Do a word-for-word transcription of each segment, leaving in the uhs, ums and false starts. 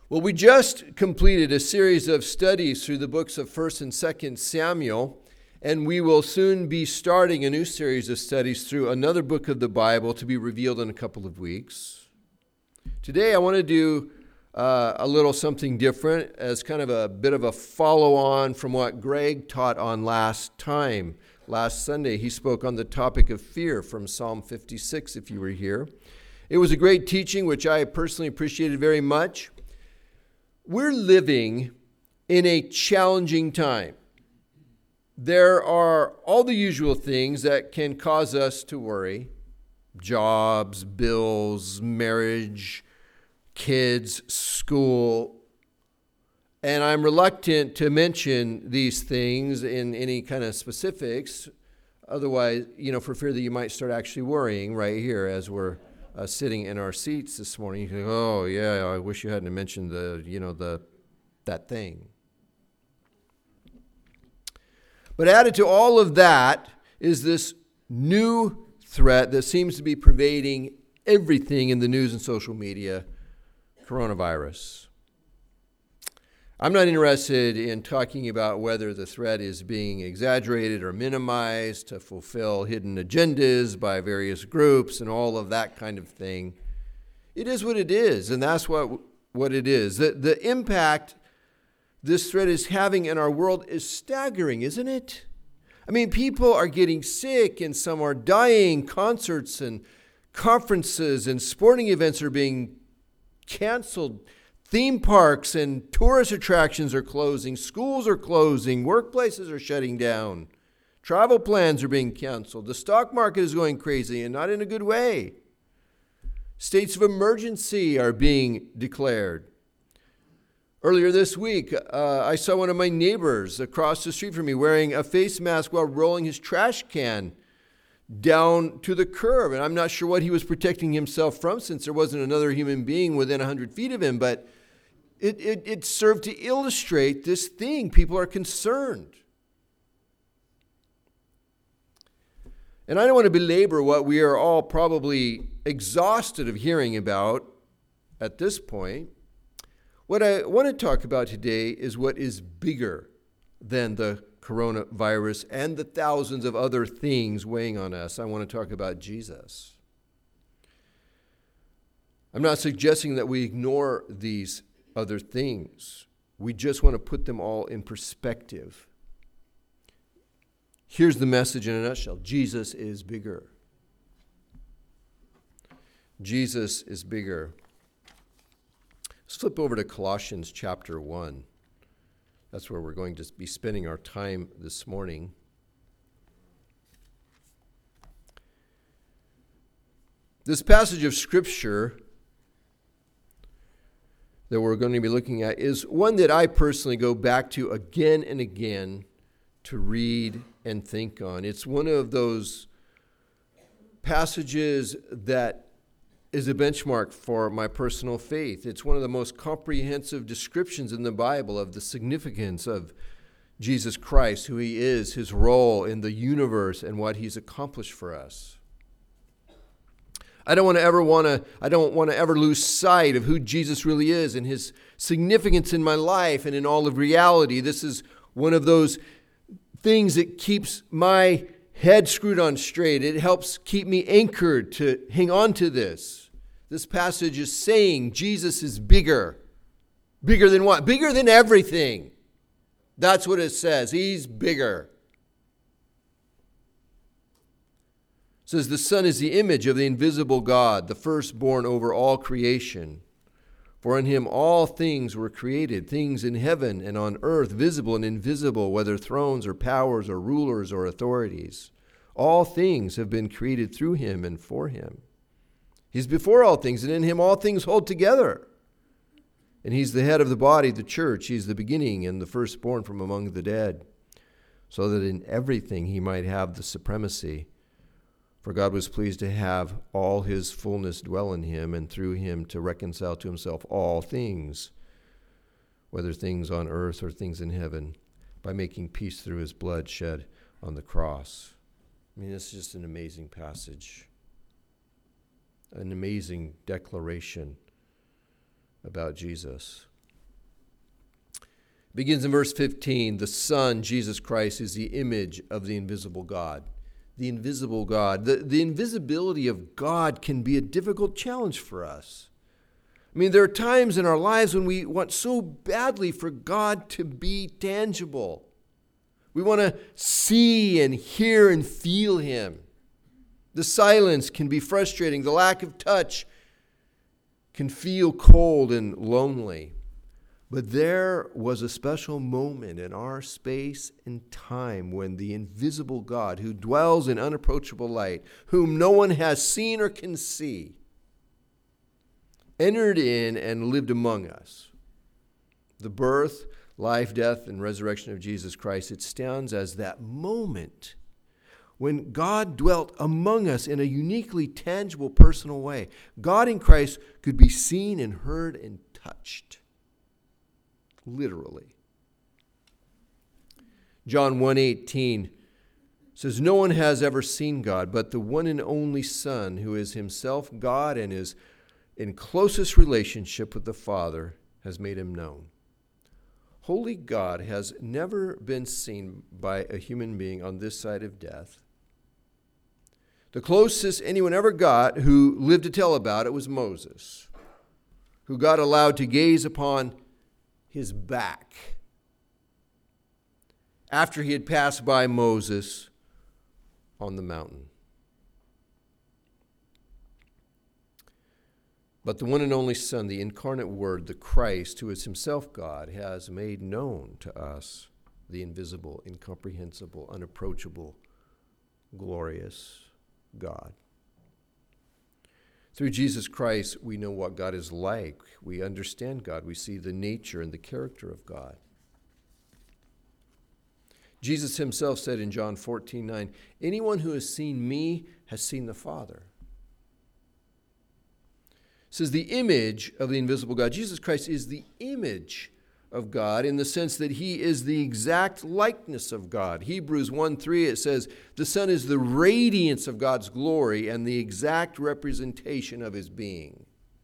Well, we just completed a series of studies through the books of First and Second Samuel, and we will soon be starting a new series of studies through another book of the Bible to be revealed in a couple of weeks. Today, I want to do uh, a little something different as kind of a bit of a follow-on from what Greg taught on last time. Last Sunday, he spoke on the topic of fear from Psalm fifty-six, if you were here. It was a great teaching, which I personally appreciated very much. We're living in a challenging time. There are all the usual things that can cause us to worry. Jobs, bills, marriage, kids, school. And I'm reluctant to mention these things in any kind of specifics. Otherwise, you know, for fear that you might start actually worrying right here as we're Uh, sitting in our seats this morning. You think, oh yeah, I wish you hadn't mentioned the, you know, the that thing. But added to all of that is this new threat that seems to be pervading everything in the news and social media: coronavirus. I'm not interested in talking about whether the threat is being exaggerated or minimized to fulfill hidden agendas by various groups and all of that kind of thing. It is what it is, and that's what, what it is. The, the impact this threat is having in our world is staggering, isn't it? I mean, people are getting sick and some are dying. Concerts and conferences and sporting events are being canceled. Theme parks and tourist attractions are closing. Schools are closing. Workplaces are shutting down. Travel plans are being canceled. The stock market is going crazy, and not in a good way. States of emergency are being declared. Earlier this week, uh, I saw one of my neighbors across the street from me wearing a face mask while rolling his trash can down to the curb. And I'm not sure what he was protecting himself from, since there wasn't another human being within one hundred feet of him. But it, it, it served to illustrate this thing. People are concerned. And I don't want to belabor what we are all probably exhausted of hearing about at this point. What I want to talk about today is what is bigger than the coronavirus and the thousands of other things weighing on us. I want to talk about Jesus. I'm not suggesting that we ignore these other things. We just want to put them all in perspective. Here's the message in a nutshell. Jesus is bigger. Jesus is bigger. Let's flip over to Colossians chapter one. That's where we're going to be spending our time this morning. This passage of Scripture that we're going to be looking at is one that I personally go back to again and again to read and think on. It's one of those passages that is a benchmark for my personal faith. It's one of the most comprehensive descriptions in the Bible of the significance of Jesus Christ, who he is, his role in the universe, and what he's accomplished for us. I don't want to ever want to I don't want to ever lose sight of who Jesus really is and his significance in my life and in all of reality. This is one of those things that keeps my head screwed on straight. It helps keep me anchored to hang on to this. This passage is saying Jesus is bigger. Bigger than what? Bigger than everything. That's what it says. He's bigger. It says the Son is the image of the invisible God, the firstborn over all creation. For in him all things were created, things in heaven and on earth, visible and invisible, whether thrones or powers or rulers or authorities. All things have been created through him and for him. He's before all things, and in him all things hold together. And he's the head of the body, the church. He's the beginning and the firstborn from among the dead, so that in everything he might have the supremacy. For God was pleased to have all his fullness dwell in him, and through him to reconcile to himself all things, whether things on earth or things in heaven, by making peace through his blood shed on the cross. I mean, it's just an amazing passage, an amazing declaration about Jesus. Begins in verse fifteen. The Son, Jesus Christ, is the image of the invisible God. The invisible God. The, the invisibility of God can be a difficult challenge for us. I mean, there are times in our lives when we want so badly for God to be tangible. We want to see and hear and feel Him. The silence can be frustrating. The lack of touch can feel cold and lonely. But there was a special moment in our space and time when the invisible God, who dwells in unapproachable light, whom no one has seen or can see, entered in and lived among us. The birth, life, death, and resurrection of Jesus Christ, it stands as that moment when God dwelt among us in a uniquely tangible, personal way. God in Christ could be seen and heard and touched. Literally. John one eighteen says, "No one has ever seen God, but the one and only Son, who is himself God and is in closest relationship with the Father, has made him known." Holy God has never been seen by a human being on this side of death. The closest anyone ever got who lived to tell about it was Moses, who got allowed to gaze upon his back after he had passed by Moses on the mountain. But the one and only Son, the incarnate Word, the Christ, who is himself God, has made known to us the invisible, incomprehensible, unapproachable, glorious God. Through Jesus Christ, we know what God is like. We understand God. We see the nature and the character of God. Jesus himself said in John fourteen nine, "Anyone who has seen me has seen the Father." It says the image of the invisible God. Jesus Christ is the image of God in the sense that he is the exact likeness of God. Hebrews one three, it says, "The Son is the radiance of God's glory and the exact representation of his being."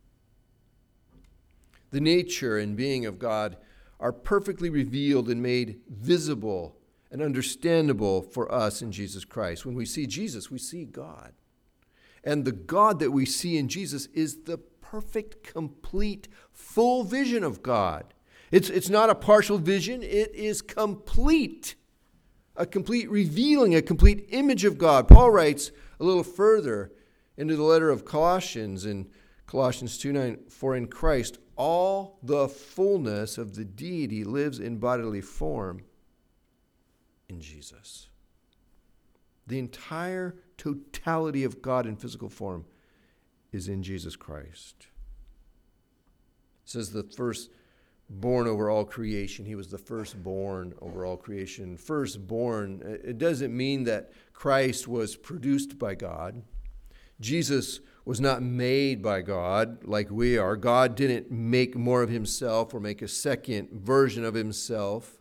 The nature and being of God are perfectly revealed and made visible and understandable for us in Jesus Christ. When we see Jesus, we see God. And the God that we see in Jesus is the perfect, complete, full vision of God. It's, it's not a partial vision. It is complete. A complete revealing, a complete image of God. Paul writes a little further into the letter of Colossians in Colossians two nine, "For in Christ all the fullness of the deity lives in bodily form in Jesus." The entire totality of God in physical form is in Jesus Christ. It says the firstborn over all creation. He was the firstborn over all creation. Firstborn, it doesn't mean that Christ was produced by God. Jesus was not made by God like we are. God didn't make more of himself or make a second version of himself.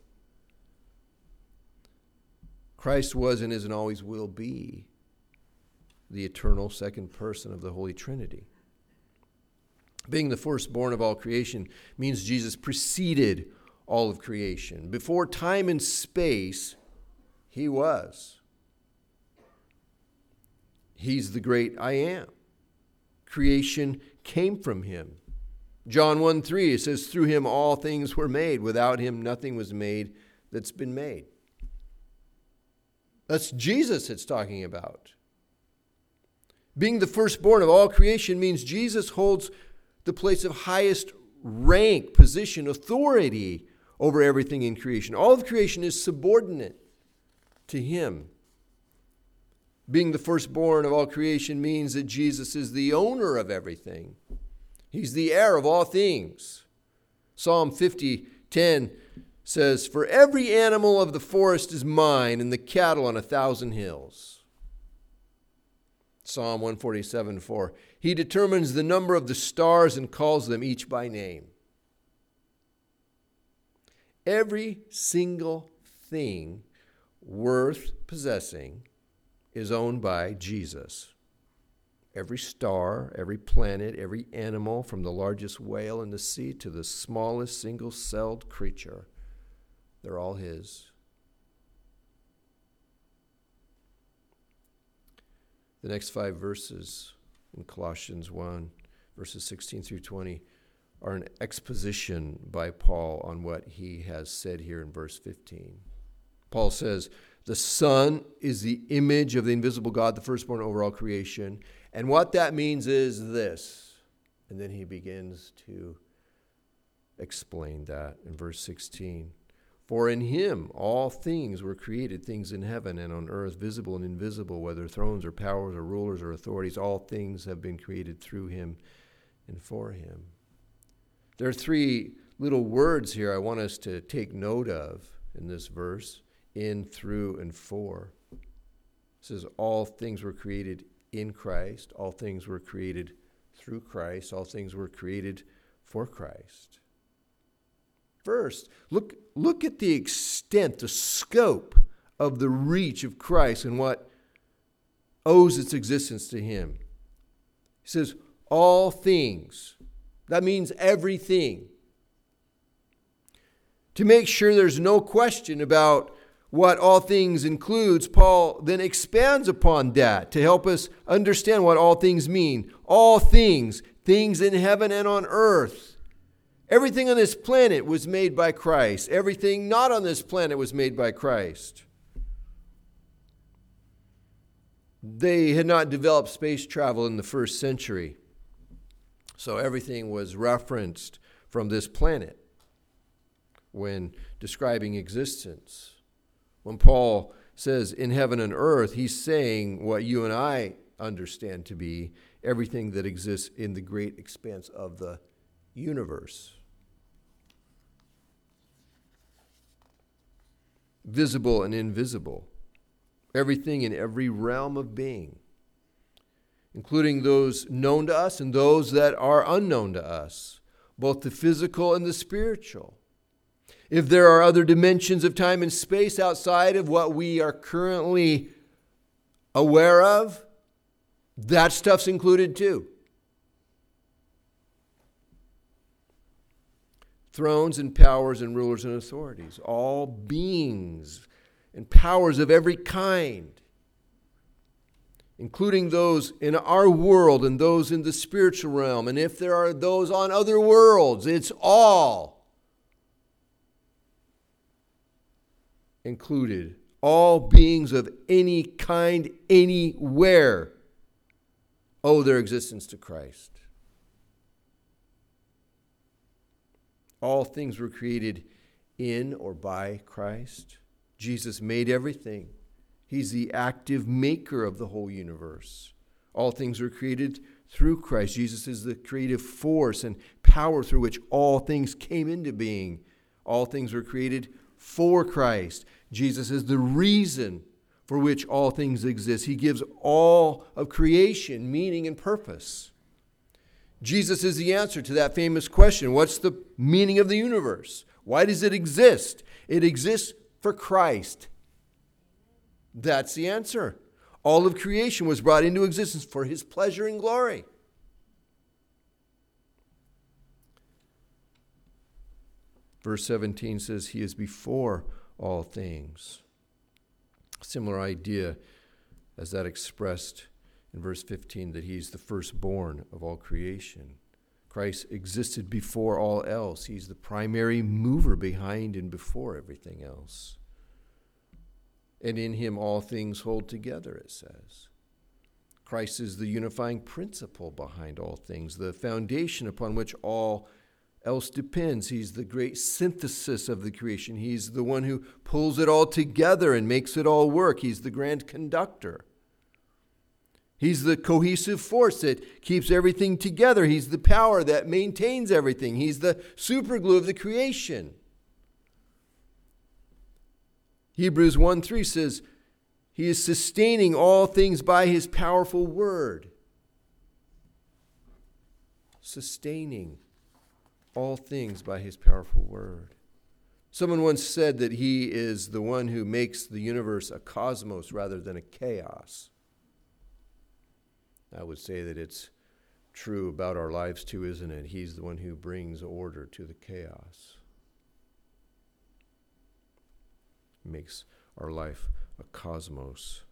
Christ was and is and always will be the eternal second person of the Holy Trinity. Being the firstborn of all creation means Jesus preceded all of creation. Before time and space, he was. He's the great I am. Creation came from him. John one three, it says, "Through him all things were made. Without him nothing was made that's been made." That's Jesus it's talking about. Being the firstborn of all creation means Jesus holds the place of highest rank, position, authority over everything in creation. All of creation is subordinate to him. Being the firstborn of all creation means that Jesus is the owner of everything. He's the heir of all things. Psalm fifty ten says, "For every animal of the forest is mine, and the cattle on a thousand hills." Psalm one forty-seven four, "He determines the number of the stars and calls them each by name." Every single thing worth possessing is owned by Jesus. Every star, every planet, every animal, from the largest whale in the sea to the smallest single-celled creature, They're all his. The next five verses in Colossians one, verses sixteen through twenty, are an exposition by Paul on what he has said here in verse fifteen. Paul says, the Son is the image of the invisible God, the firstborn over all creation. And what that means is this. And then he begins to explain that in verse sixteen. For in him all things were created, things in heaven and on earth, visible and invisible, whether thrones or powers or rulers or authorities, all things have been created through him and for him. There are three little words here I want us to take note of in this verse: in, through, and for. It says all things were created in Christ, all things were created through Christ, all things were created for Christ. First, look, look at the extent, the scope of the reach of Christ and what owes its existence to him. He says, all things. That means everything. To make sure there's no question about what all things includes, Paul then expands upon that to help us understand what all things mean. All things, things in heaven and on earth. Everything on this planet was made by Christ. Everything not on this planet was made by Christ. They had not developed space travel in the first century, so everything was referenced from this planet when describing existence. When Paul says in heaven and earth, he's saying what you and I understand to be everything that exists in the great expanse of the universe. Visible and invisible. Everything in every realm of being, including those known to us and those that are unknown to us, both the physical and the spiritual. If there are other dimensions of time and space outside of what we are currently aware of, that stuff's included too. Thrones and powers and rulers and authorities, all beings and powers of every kind, including those in our world and those in the spiritual realm. And if there are those on other worlds, it's all included. All beings of any kind, anywhere, owe their existence to Christ. All things were created in or by Christ. Jesus made everything. He's the active maker of the whole universe. All things were created through Christ. Jesus is the creative force and power through which all things came into being. All things were created for Christ. Jesus is the reason for which all things exist. He gives all of creation meaning and purpose. Jesus is the answer to that famous question. What's the meaning of the universe? Why does it exist? It exists for Christ. That's the answer. All of creation was brought into existence for his pleasure and glory. Verse seventeen says, he is before all things. Similar idea as that expressed in verse fifteen, that he's the firstborn of all creation. Christ existed before all else. He's the primary mover behind and before everything else. And in him all things hold together, it says. Christ is the unifying principle behind all things, the foundation upon which all else depends. He's the great synthesis of the creation. He's the one who pulls it all together and makes it all work. He's the grand conductor. He's the cohesive force that keeps everything together. He's the power that maintains everything. He's the superglue of the creation. Hebrews one three says, he is sustaining all things by his powerful word. Sustaining all things by his powerful word. Someone once said that he is the one who makes the universe a cosmos rather than a chaos. I would say that it's true about our lives too, isn't it? He's the one who brings order to the chaos. makes our life a cosmos.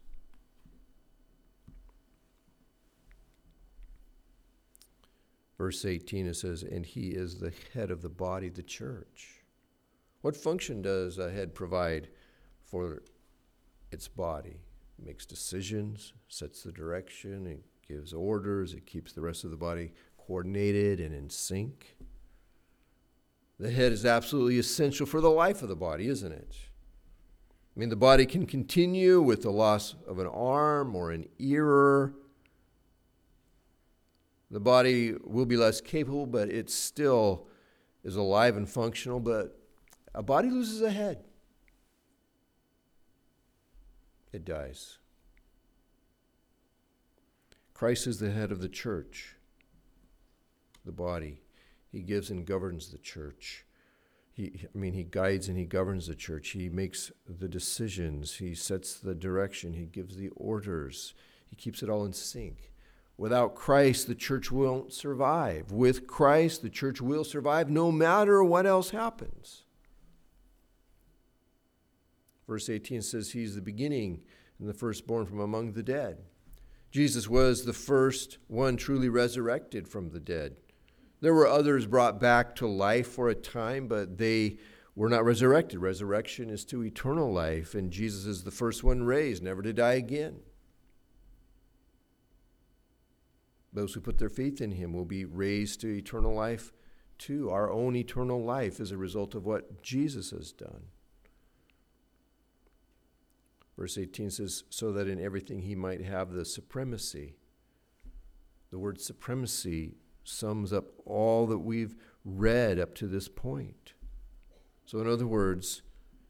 Verse eighteen, it says, and he is the head of the body, the church. What function does a head provide for its body? It makes decisions, sets the direction, it gives orders, it keeps the rest of the body coordinated and in sync. The head is absolutely essential for the life of the body, isn't it? I mean, the body can continue with the loss of an arm or an ear. The body will be less capable, but it still is alive and functional. But a body loses a head. It dies. Christ is the head of the church, the body. He gives and governs the church. He, I mean, he guides and he governs the church. He makes the decisions. He sets the direction. He gives the orders. He keeps it all in sync. Without Christ, the church won't survive. With Christ, the church will survive no matter what else happens. Verse eighteen says, he's the beginning and the firstborn from among the dead. Jesus was the first one truly resurrected from the dead. There were others brought back to life for a time, but they were not resurrected. Resurrection is to eternal life, and Jesus is the first one raised, never to die again. Those who put their faith in him will be raised to eternal life too. Our own eternal life is a result of what Jesus has done. Verse eighteen says, so that in everything he might have the supremacy. The word supremacy sums up all that we've read up to this point. So in other words,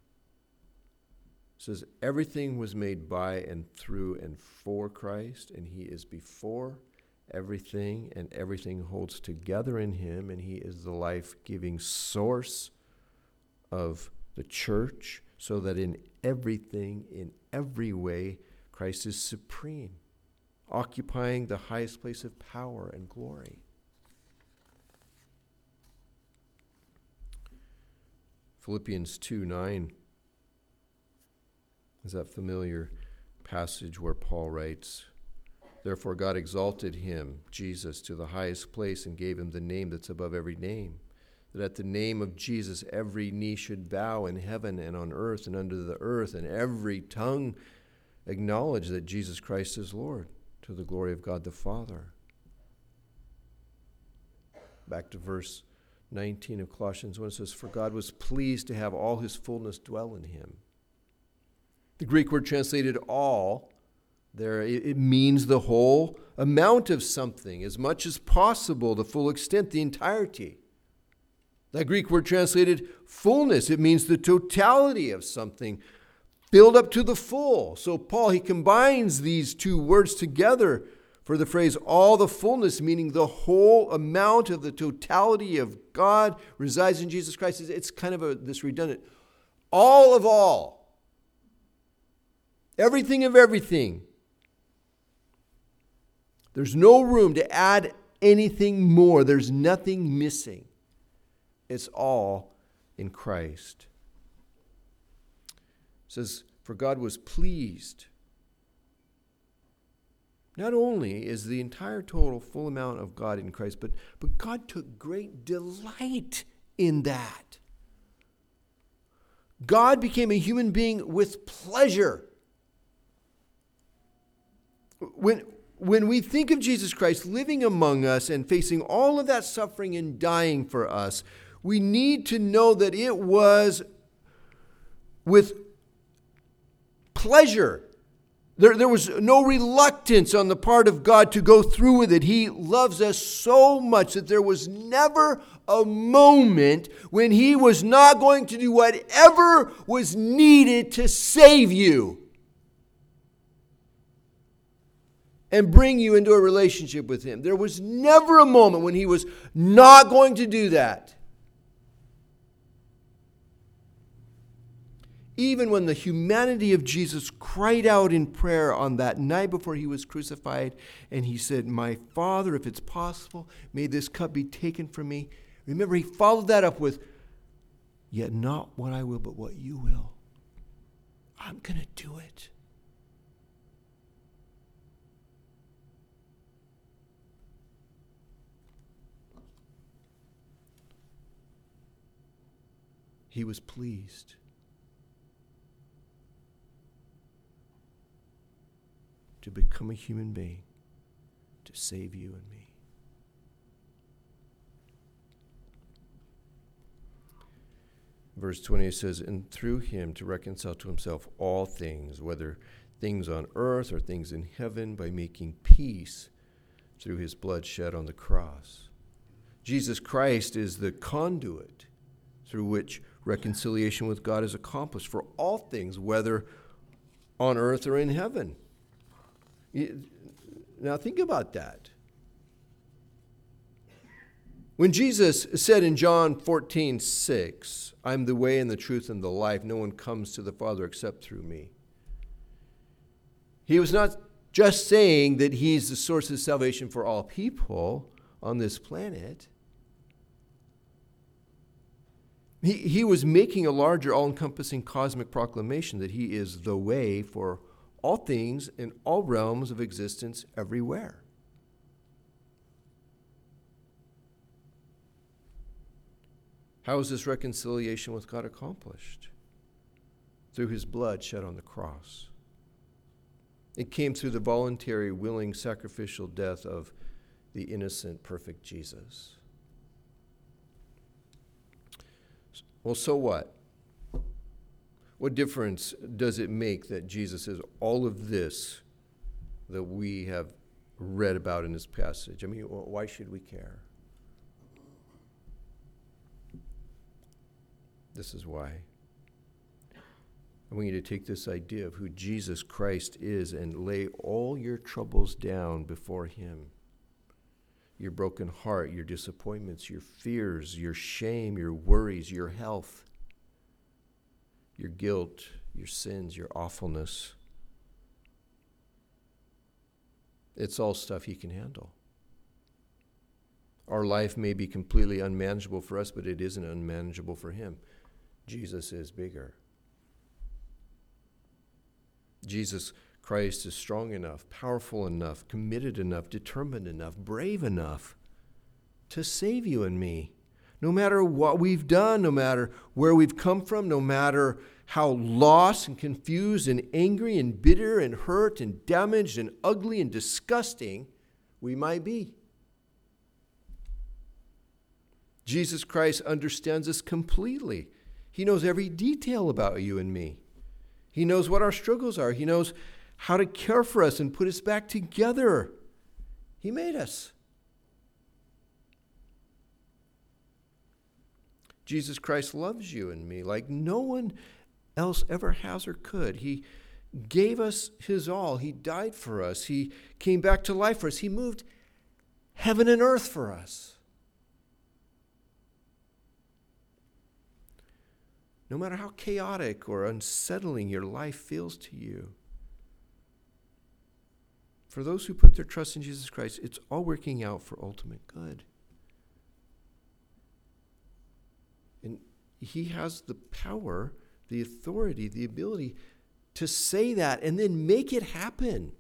it says everything was made by and through and for Christ, and he is before everything, and everything holds together in him, and he is the life-giving source of the church, so that in everything, in every way, Christ is supreme, occupying the highest place of power and glory. Philippians two nine is that familiar passage where Paul writes, therefore God exalted him, Jesus, to the highest place and gave him the name that's above every name, that at the name of Jesus every knee should bow in heaven and on earth and under the earth, and every tongue acknowledge that Jesus Christ is Lord, to the glory of God the Father. Back to verse nineteen of Colossians one, it says, for God was pleased to have all his fullness dwell in him. The Greek word translated all, there it means the whole amount of something, as much as possible, the full extent, the entirety. That Greek word translated fullness, it means the totality of something, filled up to the full. So Paul, he combines these two words together for the phrase all the fullness, meaning the whole amount of the totality of God resides in Jesus Christ. It's kind of a, this redundant, all of all, everything of everything. There's no room to add anything more. There's nothing missing. It's all in Christ. It says, for God was pleased. Not only is the entire total full amount of God in Christ, but, but God took great delight in that. God became a human being with pleasure. When When we think of Jesus Christ living among us and facing all of that suffering and dying for us, we need to know that it was with pleasure. There, there was no reluctance on the part of God to go through with it. He loves us so much that there was never a moment when he was not going to do whatever was needed to save you and bring you into a relationship with him. There was never a moment when he was not going to do that. Even when the humanity of Jesus cried out in prayer on that night before he was crucified, and he said, my Father, if it's possible, may this cup be taken from me. Remember, he followed that up with, yet not what I will, but what you will. I'm going to do it. He was pleased. To become a human being, to save you and me. Verse twenty says, and through him to reconcile to himself all things, whether things on earth or things in heaven, by making peace through his blood shed on the cross. Jesus Christ is the conduit through which reconciliation with God is accomplished for all things, whether on earth or in heaven. Now think about that. When Jesus said in John fourteen six, I'm the way and the truth and the life, no one comes to the Father except through me. He was not just saying that he's the source of salvation for all people on this planet. He, he was making a larger, all-encompassing cosmic proclamation that he is the way for all things in all realms of existence everywhere. How is this reconciliation with God accomplished? Through his blood shed on the cross. It came through the voluntary, willing, sacrificial death of the innocent, perfect Jesus. Well, so what? What difference does it make that Jesus is all of this that we have read about in this passage? I mean, why should we care? This is why. I want you to take this idea of who Jesus Christ is and lay all your troubles down before him. Your broken heart, your disappointments, your fears, your shame, your worries, your health, your guilt, your sins, your awfulness. It's all stuff he can handle. Our life may be completely unmanageable for us, but it isn't unmanageable for him. Jesus is bigger. Jesus Christ is strong enough, powerful enough, committed enough, determined enough, brave enough to save you and me. No matter what we've done, no matter where we've come from, no matter how lost and confused and angry and bitter and hurt and damaged and ugly and disgusting we might be. Jesus Christ understands us completely. He knows every detail about you and me. He knows what our struggles are. He knows how to care for us and put us back together. He made us. Jesus Christ loves you and me like no one else ever has or could. He gave us his all. He died for us. He came back to life for us. He moved heaven and earth for us. No matter how chaotic or unsettling your life feels to you, for those who put their trust in Jesus Christ, it's all working out for ultimate good. And he has the power, the authority, the ability to say that and then make it happen.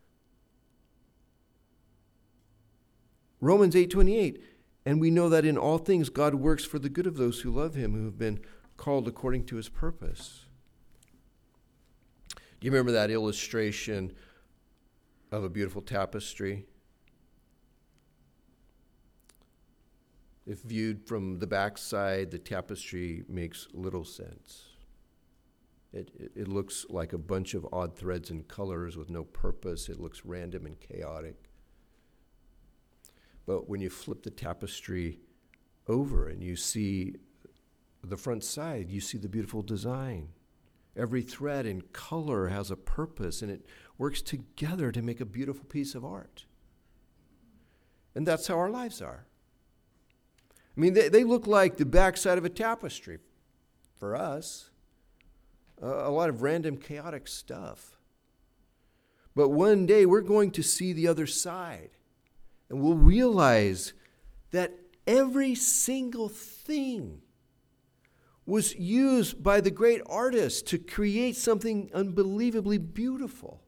Romans eight twenty-eight, and we know that in all things God works for the good of those who love him, who have been called according to his purpose. Do you remember that illustration of a beautiful tapestry? If viewed from the backside, the tapestry makes little sense. It, it, it looks like a bunch of odd threads and colors with no purpose. It looks random and chaotic. But when you flip the tapestry over and you see the front side, you see the beautiful design. Every thread and color has a purpose, and it works together to make a beautiful piece of art. And that's how our lives are. I mean, they, they look like the backside of a tapestry for us. Uh, a lot of random, chaotic stuff. But one day we're going to see the other side, and we'll realize that every single thing was used by the great artist to create something unbelievably beautiful.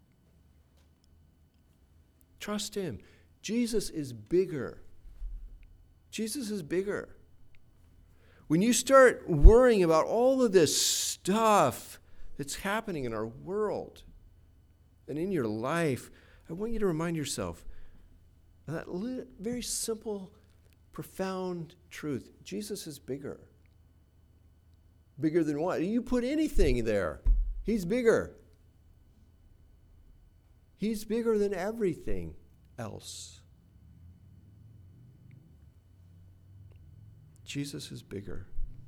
Trust him. Jesus is bigger. Jesus is bigger. When you start worrying about all of this stuff that's happening in our world and in your life, I want you to remind yourself of that li- very simple, profound truth. Jesus is bigger. Bigger than what? You put anything there, he's bigger. He's bigger than everything else. Jesus is bigger.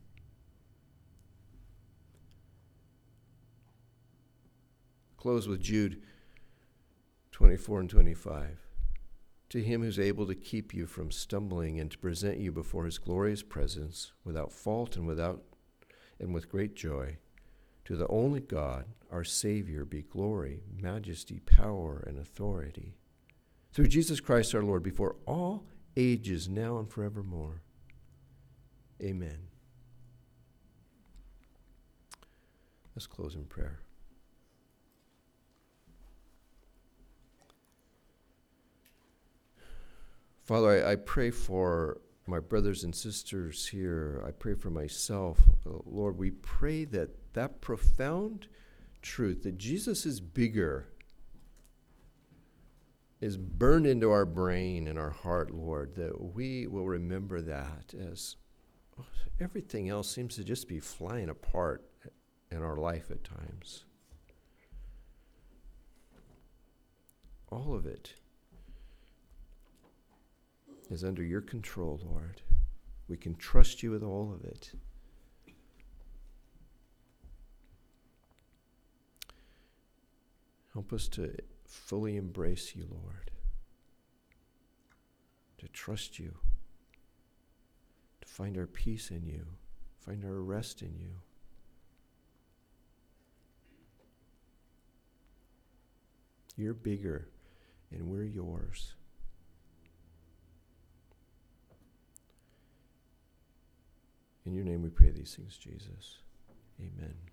Close with Jude twenty-four and twenty-five. To him who's able to keep you from stumbling and to present you before his glorious presence without fault and without and with great joy, to the only God, our Savior, be glory, majesty, power, and authority, through Jesus Christ our Lord, before all ages, now and forevermore. Amen. Let's close in prayer. Father, I, I pray for my brothers and sisters here. I pray for myself. Uh, Lord, we pray that that profound truth, that Jesus is bigger, is burned into our brain and our heart, Lord, that we will remember that as everything else seems to just be flying apart in our life at times. All of it is under your control, Lord. We can trust you with all of it. Help us to fully embrace you, Lord, to trust you, to find our peace in you, find our rest in you. You're bigger, and we're yours. In your name we pray these things, Jesus. Amen.